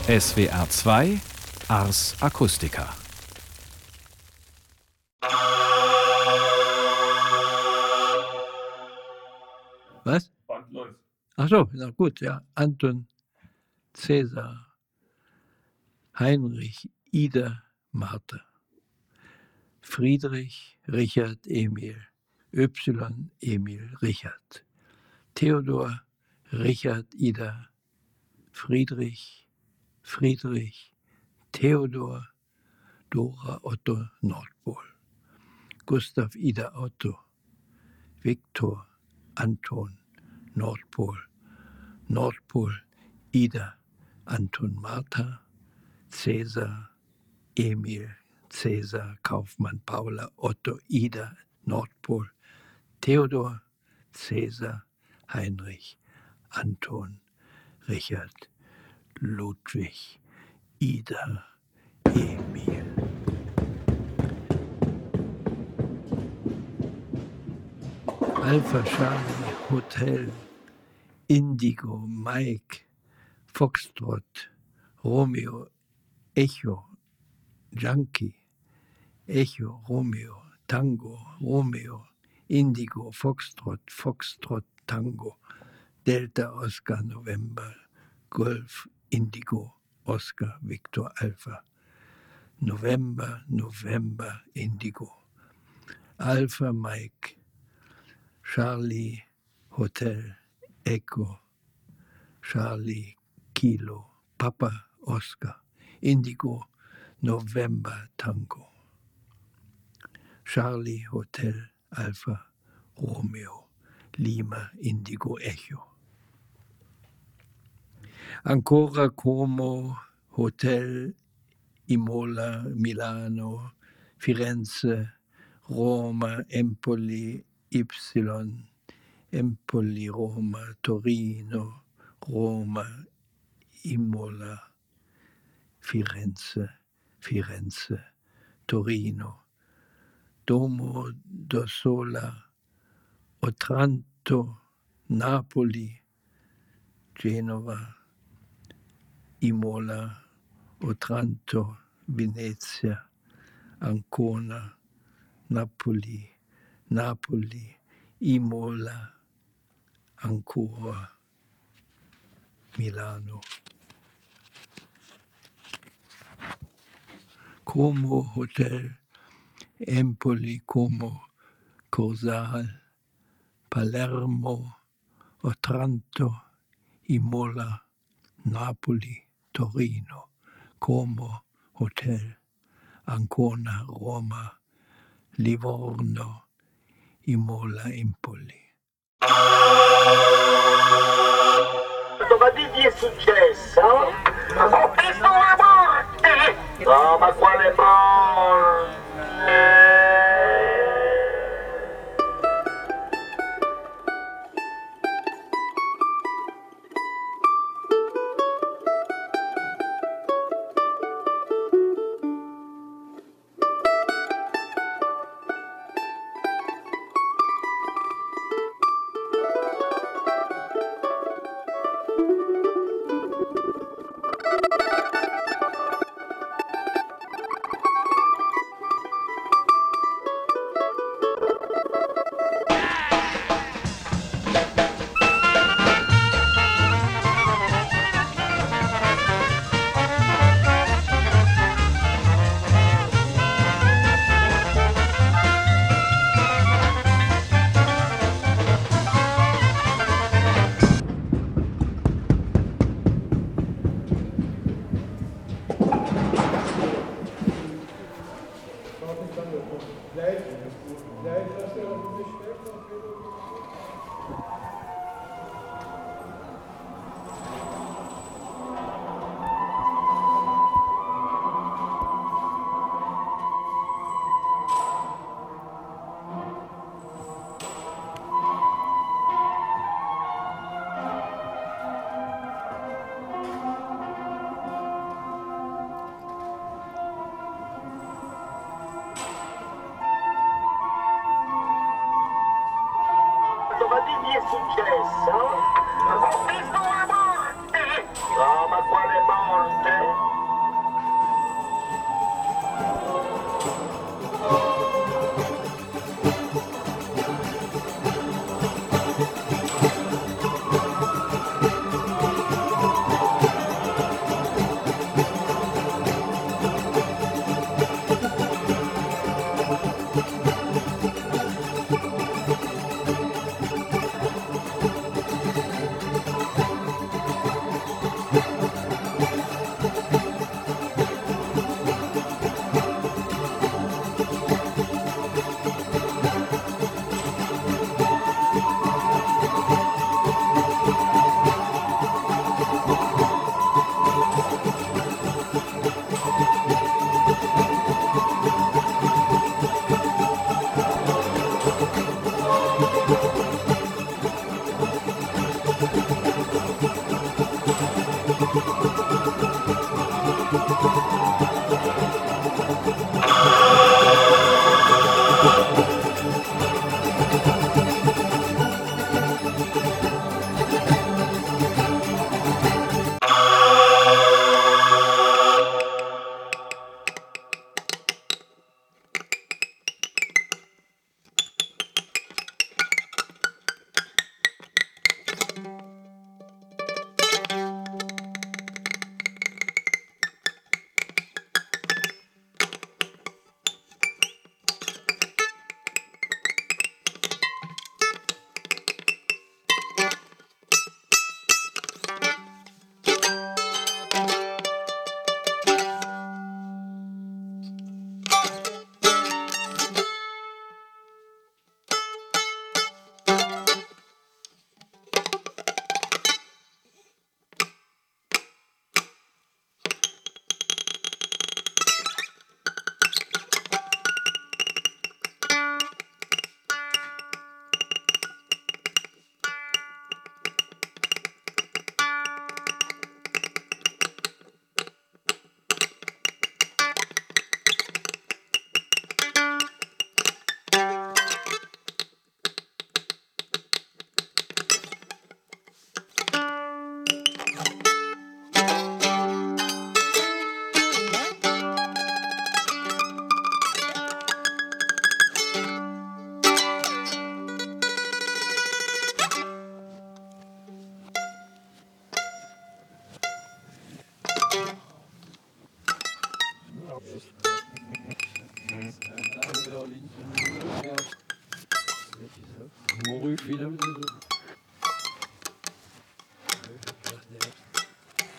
SWR 2 Ars Acustica. Was? Band läuft. Ach so, na gut, ja. Anton, Cäsar, Heinrich, Ida, Martha, Friedrich, Richard, Emil, Y, Emil, Richard, Theodor, Richard, Ida, Friedrich, Friedrich, Theodor, Dora, Otto, Nordpol, Gustav, Ida, Otto, Viktor, Anton, Nordpol, Nordpol, Ida, Anton, Martha, Cäsar, Emil, Cäsar, Kaufmann, Paula, Otto, Ida, Nordpol, Theodor, Cäsar, Heinrich, Anton, Richard, Ludwig, Ida, Emil. Alpha, Charlie, Hotel, Indigo, Mike, Foxtrot, Romeo, Echo, Junkie, Echo, Romeo, Tango, Romeo, Indigo, Foxtrot, Foxtrot, Tango, Delta, Oscar, November, Golf, Indigo, Oscar, Victor, Alpha, November, November, Indigo, Alpha, Mike, Charlie, Hotel, Echo, Charlie, Kilo, Papa, Oscar, Indigo, November, Tango, Charlie, Hotel, Alpha, Romeo, Lima, Indigo, Echo, Ancora, Como, Hotel, Imola, Milano, Firenze, Roma, Empoli, Y, Empoli, Roma, Torino, Roma, Imola, Firenze, Firenze, Torino, Domo d'Ossola, Otranto, Napoli, Genova, Imola, Otranto, Venezia, Ancona, Napoli, Napoli, Imola, Ancora, Milano. Como Hotel, Empoli, Como, Corsal, Palermo, Otranto, Imola, Napoli, Torino, Como Hotel, Ancona, Roma, Livorno, Imola, Empoli. Ma che gli è successo? Ho visto la morte! No, ma quale morte?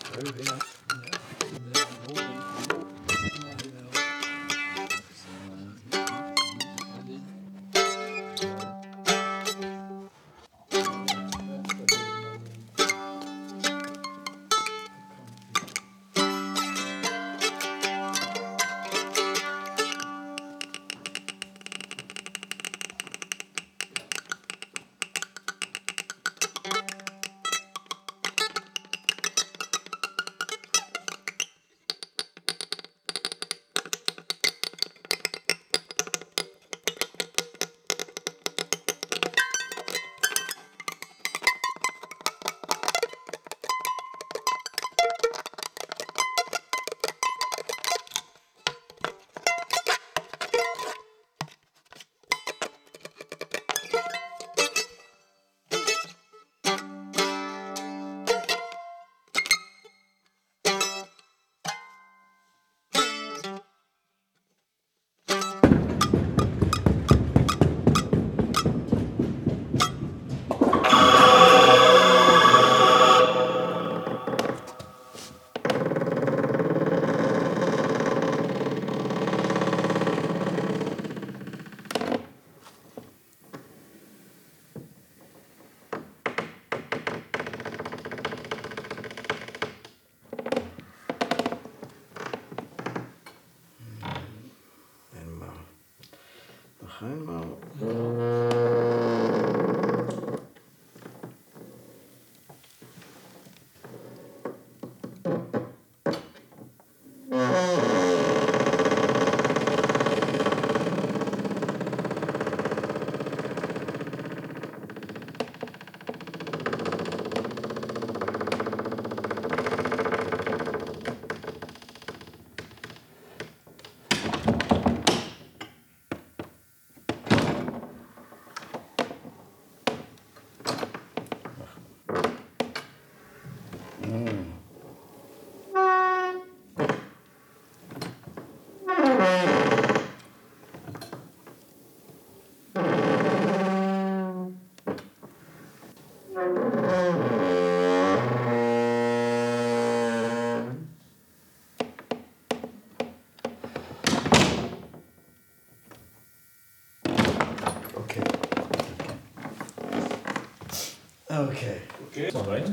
Okay. Okay. Mal rein.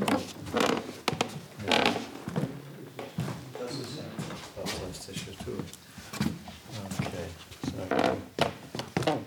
Das ist ja fantastische Tour. Okay. So.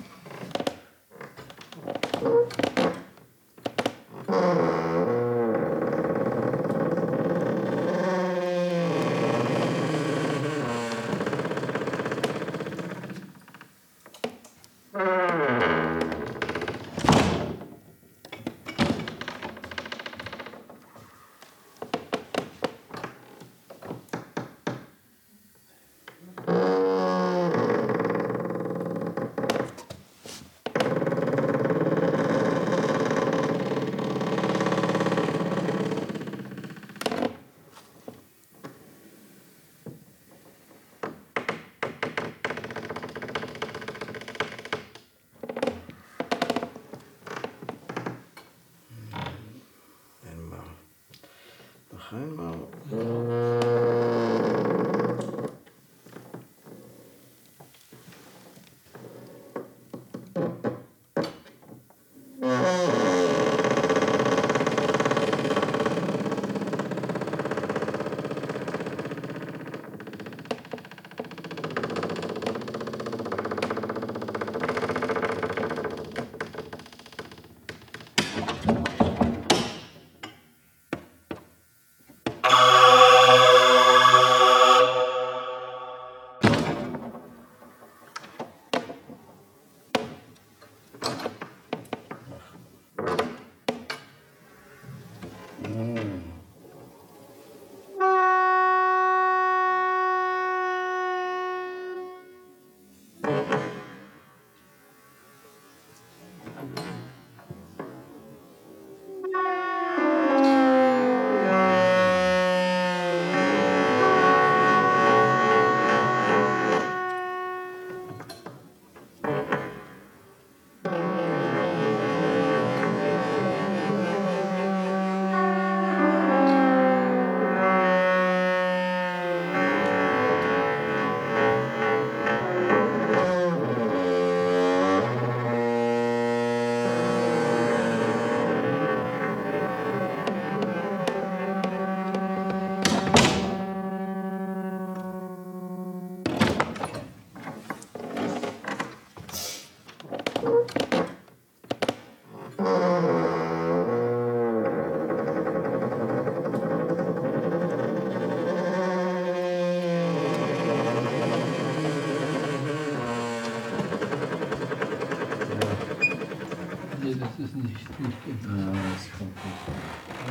Einmal.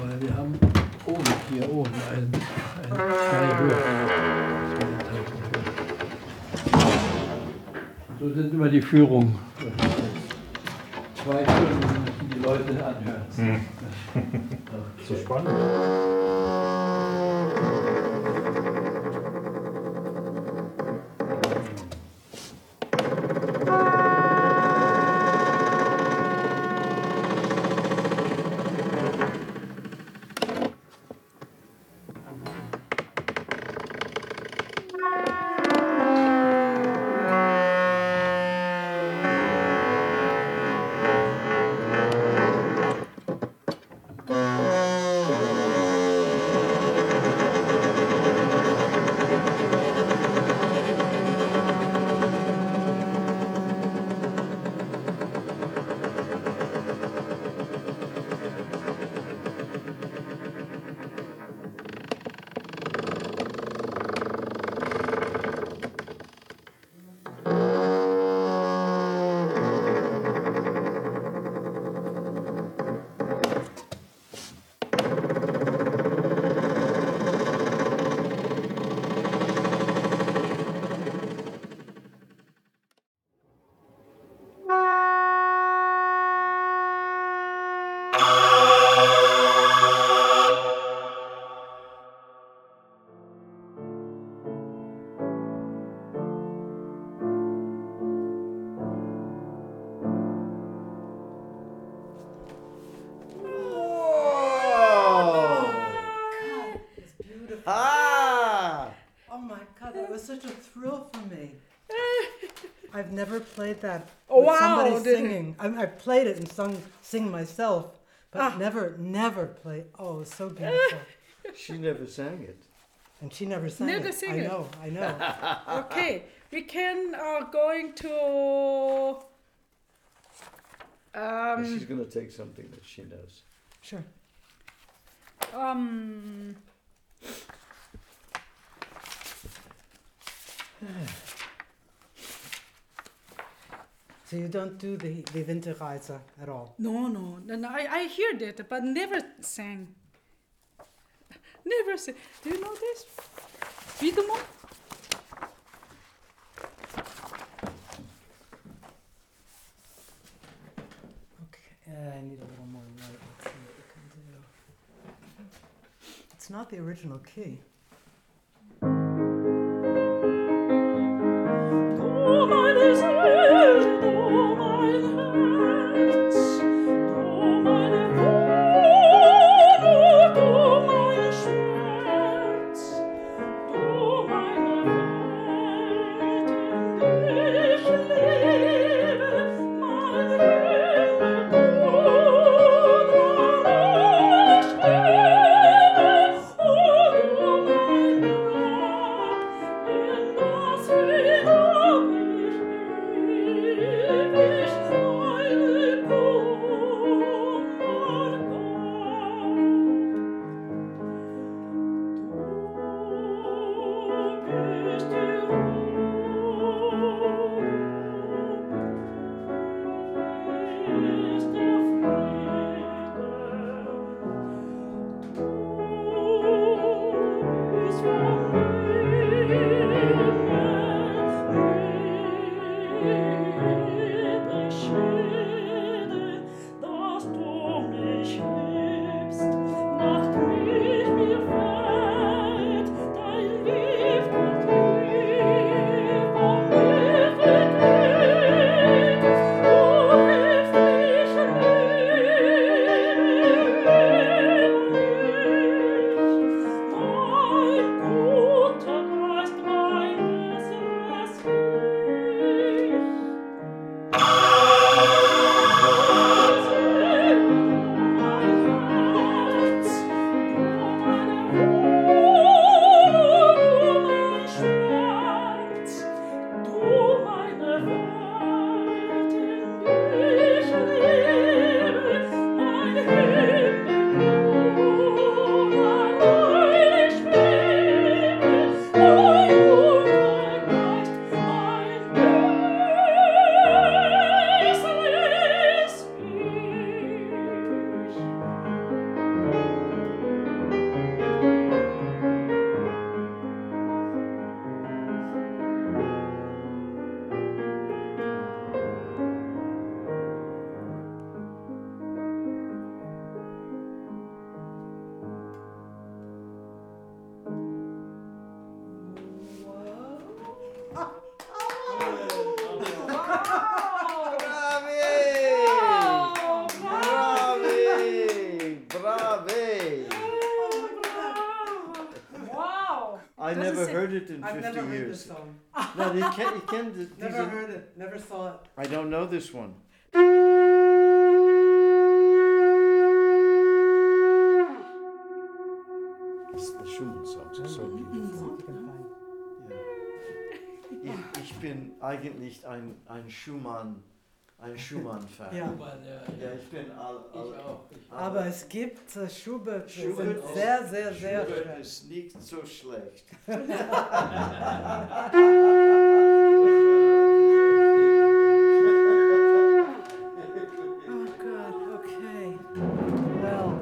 Wir haben oben, hier oben, zwei Höhe. So sind immer die Führungen. 2 Stunden müssen die Leute anhören. So spannend. That was such a thrill for me. I've never played that Oh, with wow, somebody didn't singing. I've played it and sing myself, but Ah. never played. Oh, it was so beautiful. She never sang it. And she never sang Never it. sing I it. know. Okay, we can going to She's going to take something that she knows. Sure. So you don't do the Winterreise at all? No, I hear that, but never sang. Never sang. Do you know this? Wiedemann? Okay, I need a little more light. Let's see what we can do. It's not the original key. Oh, Hey! Wow! I Das never ist ja- heard it in 50 I've never heard this years. song. No, you can't. Never heard it. Never saw it. I don't know this one. It's the Schumann songs are so beautiful. Ja. Ich bin eigentlich ein Schumann-Fan. Ja. Ja, ich bin Aber es gibt Schubert, die sind Schubert sehr, sehr, sehr Schubert schön. ist nicht so schlecht. Oh God, okay. Well.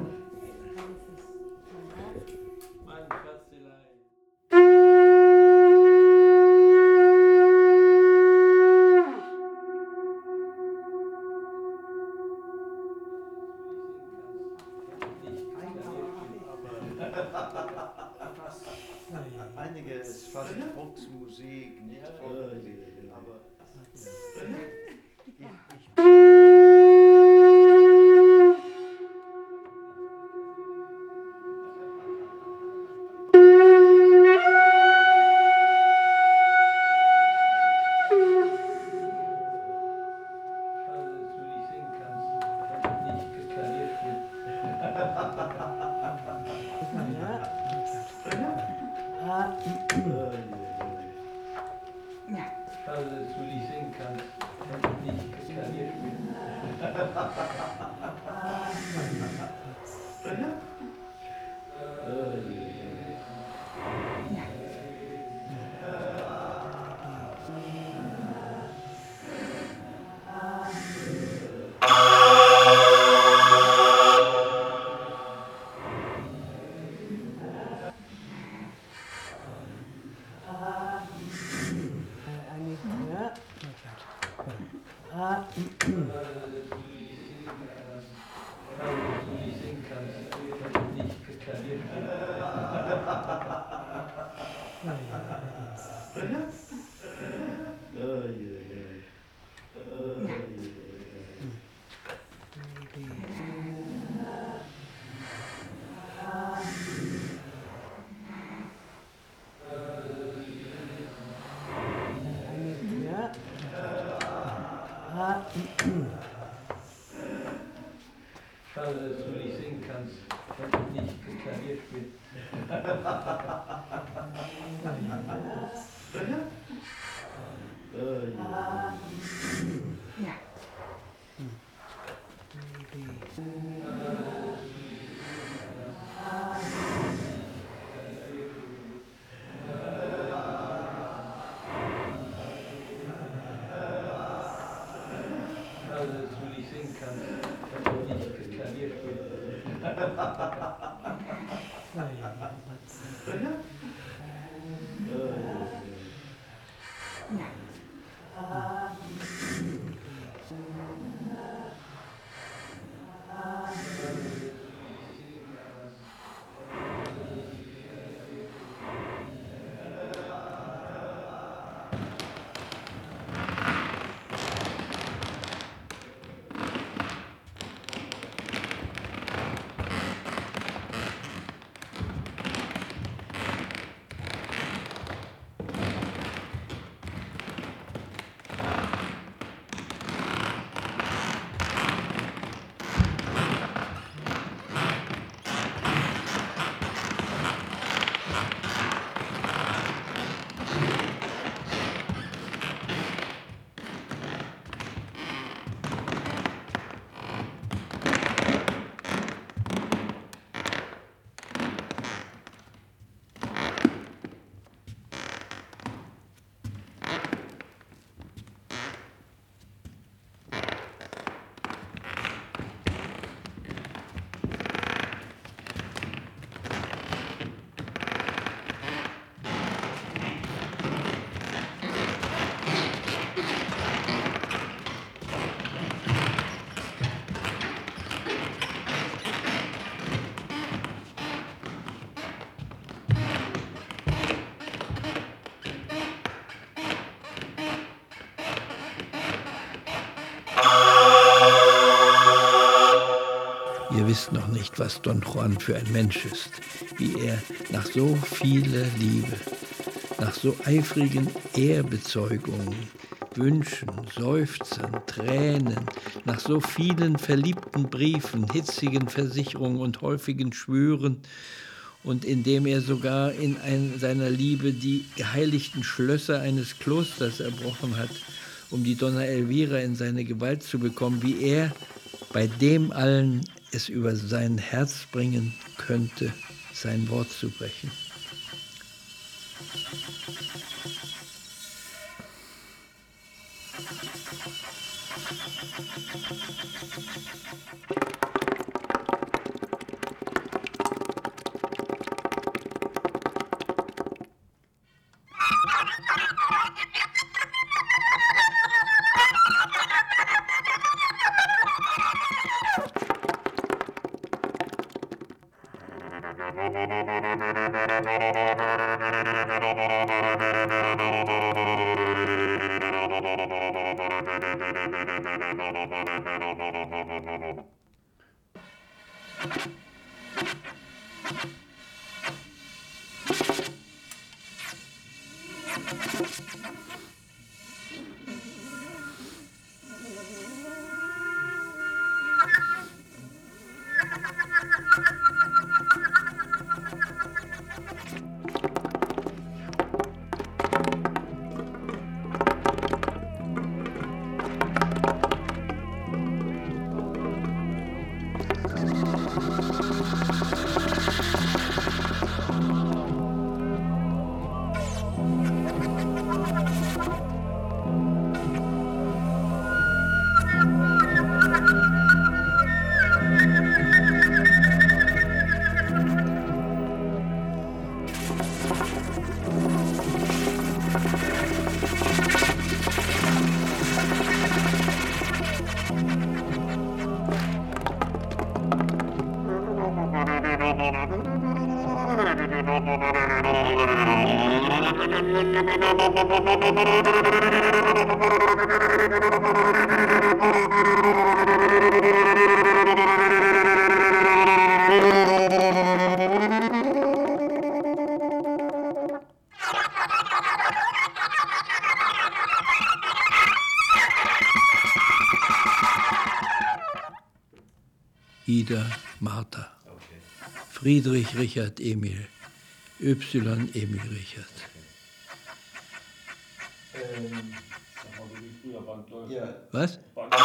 Einige ist fast Volksmusik, nicht Volksmusik, aber Schade, dass du nicht singen kannst, wenn du nicht Klavier spielst. Schade, dass du nicht singen kannst, wenn du nicht Klavier spielst. Schade, dass du nicht singen kannst, wenn du nicht Klavier spielst. weiß noch nicht, was Don Juan für ein Mensch ist, wie er nach so vieler Liebe, nach so eifrigen Ehrbezeugungen, Wünschen, Seufzern, Tränen, nach so vielen verliebten Briefen, hitzigen Versicherungen und häufigen Schwüren, und indem er sogar in seiner Liebe die geheiligten Schlösser eines Klosters erbrochen hat, um die Donna Elvira in seine Gewalt zu bekommen, wie er bei dem allen es über sein Herz bringen könnte, sein Wort zu brechen. Ida, Martha. Friedrich, Richard, Emil. Y, Emil, Richard. Was?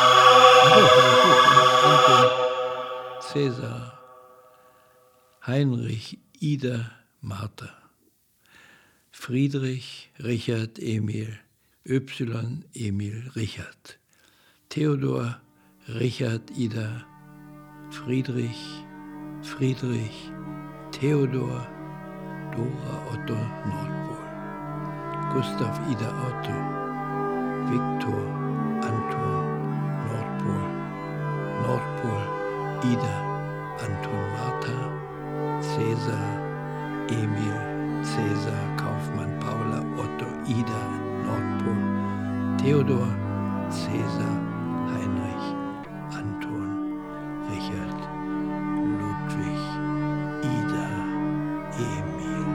Anton, Cäsar, Heinrich, Ida, Martha. Friedrich, Richard, Emil. Y, Emil, Richard. Theodor, Richard, Ida, Friedrich, Friedrich, Theodor, Dora, Otto, Nordpol. Gustav, Ida, Otto, Viktor, Anton, Nordpol. Nordpol, Ida, Anton, Martha. Cäsar, Emil, Cäsar, Kaufmann, Paula, Otto, Ida, Nordpol. Theodor, Cäsar, Heinrich, Anton, Richard, Ludwig, Ida, Emil.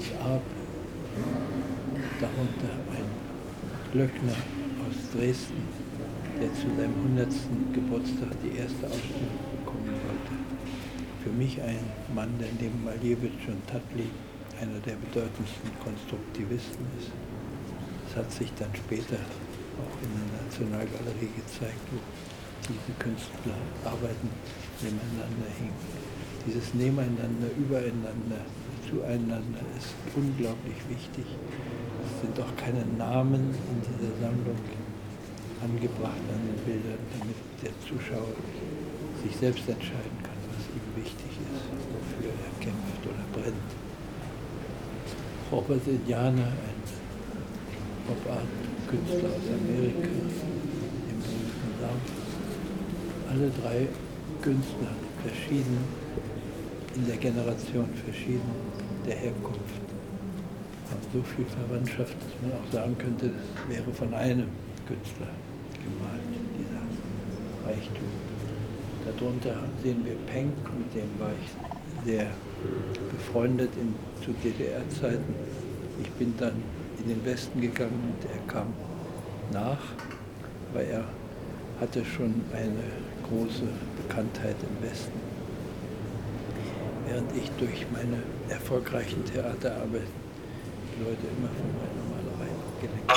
Hans Arp, darunter ein Glöckner aus Dresden, der zu seinem 100. Geburtstag die erste Ausstellung bekommen wollte. Für mich ein Mann, der neben Malevich und Tatley einer der bedeutendsten Konstruktivisten ist. Das hat sich dann später auch in der Nationalgalerie gezeigt, wo diese Künstler arbeiten nebeneinander hingen. Dieses Nebeneinander, Übereinander, Zueinander ist unglaublich wichtig. Es sind auch keine Namen in dieser Sammlung angebracht an den Bildern, damit der Zuschauer sich selbst entscheiden kann, was ihm wichtig ist, wofür er kämpft oder brennt. Robert Indiana, ein Pop-Art-Künstler aus Amerika, im berühmten South. Alle drei Künstler verschieden in der Generation, verschieden der Herkunft. Haben so viel Verwandtschaft, dass man auch sagen könnte, das wäre von einem Künstler gemalt, dieser Reichtum. Darunter sehen wir Penck, mit dem war ich sehr befreundet zu DDR-Zeiten. Ich bin dann in den Westen gegangen und er kam nach, weil er hatte schon eine große Bekanntheit im Westen. Während ich durch meine erfolgreichen Theaterarbeiten die Leute immer von meiner Malerei abgelenkt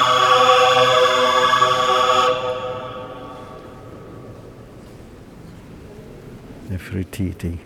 habe. Nefertiti.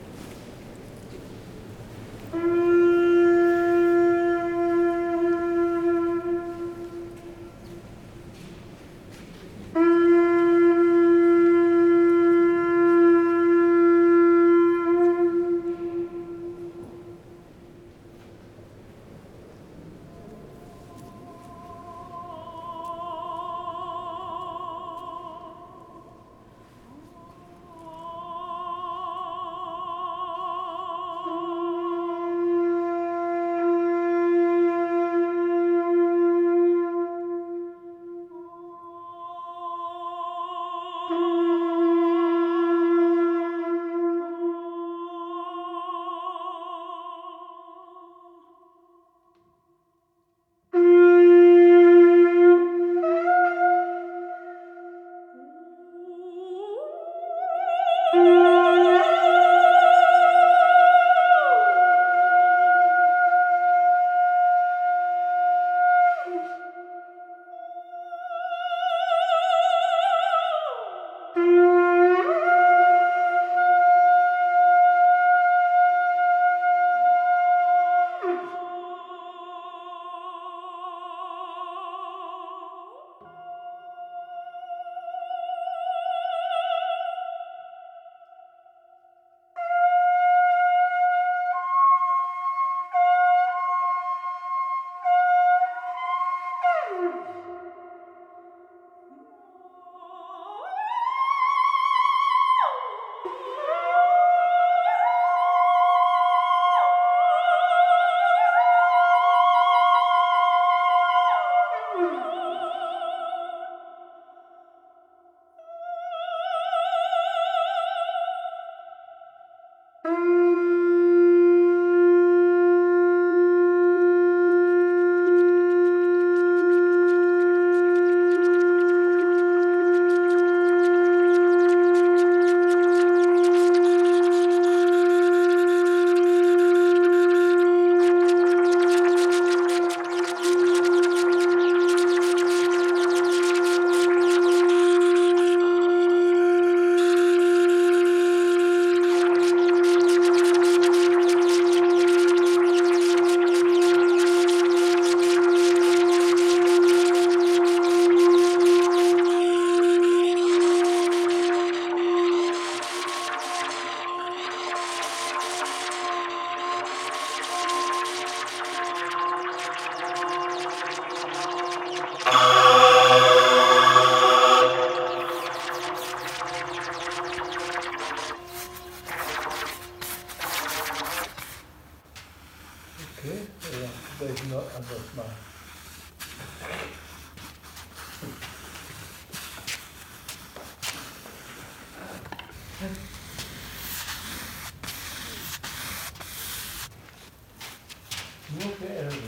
Nur für Ellen.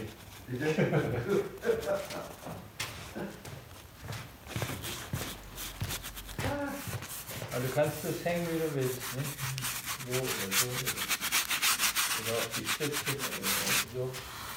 Also kannst du es hängen, wie du willst, ne? So oder so. Oder auf die Spitze oder so.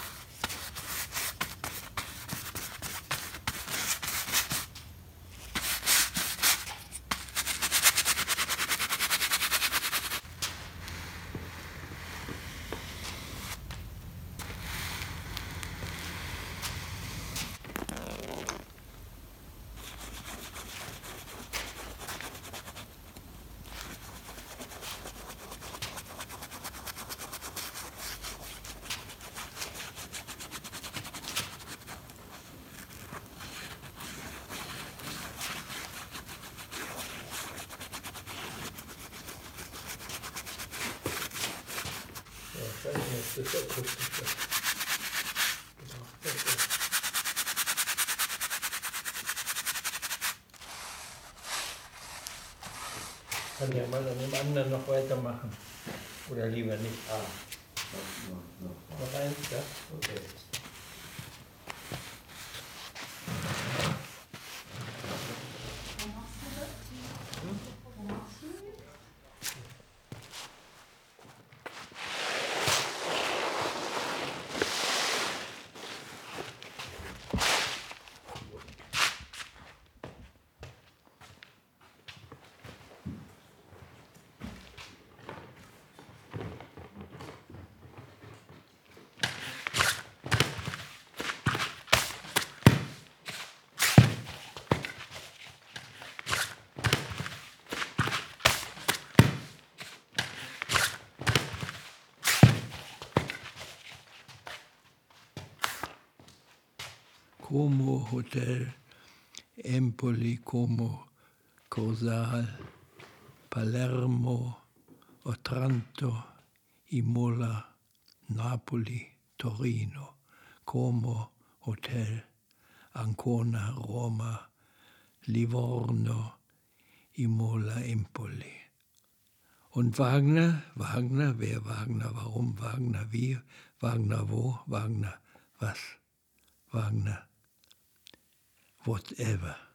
Ja, ich weiß nicht, ob das akustisch ist. Genau, das ist. Kann ja mal an dem anderen noch weitermachen. Oder lieber nicht. Noch eins, ja? Okay. Como Hotel, Empoli, Como, Cosal, Palermo, Otranto, Imola, Napoli, Torino, Como Hotel, Ancona, Roma, Livorno, Imola, Empoli. Und Wagner, wer Wagner, warum Wagner, wie, Wagner wo, Wagner was, Wagner whatever.